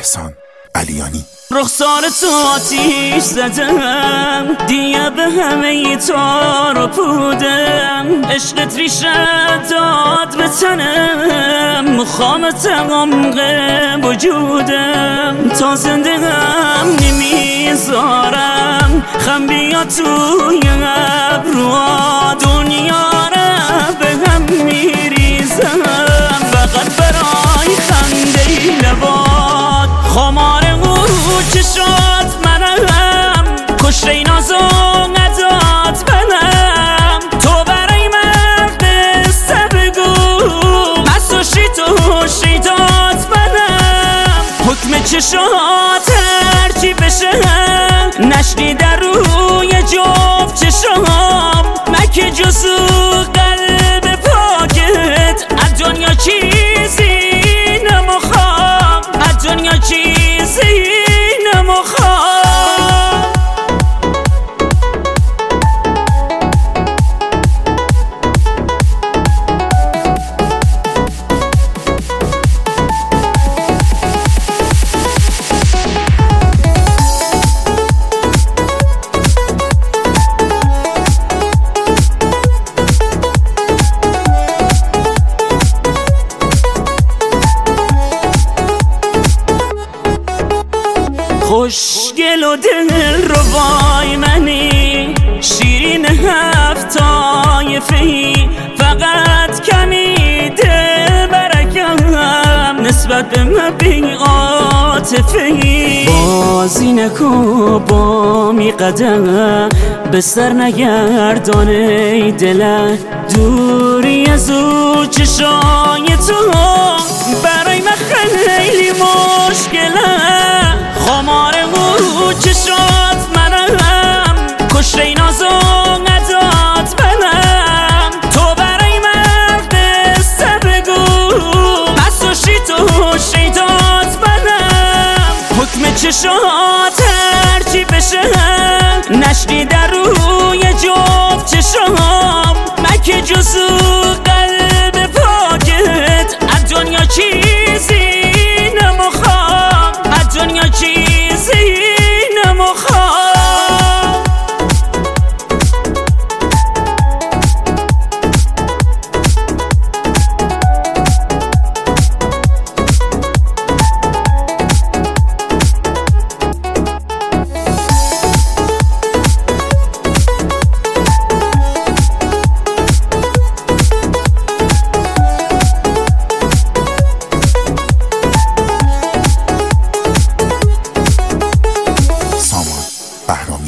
احسان علیانی. رخسار تو آتیش زدم، دیگه به همه تار و پودم، عشقت ریشه داد به تنم، میخوام تمام وجودم، تا زنده هم نمیذارم خم بیا توی ابروها، دنیا را به هم میریزم، فقط برای خنده لبات، خمار چشات منم، کشته نازو نداد منم، تو برای من قصه بگو، مسوشی تو شیدات منم، حکم چشات هرچی بشه نشنی در روی جفت چشام، مکه جزو قلب پاکت، از دنیا چیزی نمیخوام، از دنیا چیزی خوشگل و دل رو وای منی، شیرین هفت طایفه‌ای، فقط کمی دل برکم نسبت به من بی عاطفه‌ای، بازی نکن با می قدم، به سر نگردان ای دلم، دوری از او چشای تو برای من خیلی مشکله، خمار او چشات منم، کشته نازو نداد منم، تو برای من قصه بگو، مسوشی تو شیدات منم، حکم چشات هرچی بشه نشنی در روی جفت چشام، مکه جزو قلب پاکت، از دنیا چیزی نمیخوام، از دنیا چیزی نمیخوام. بهرام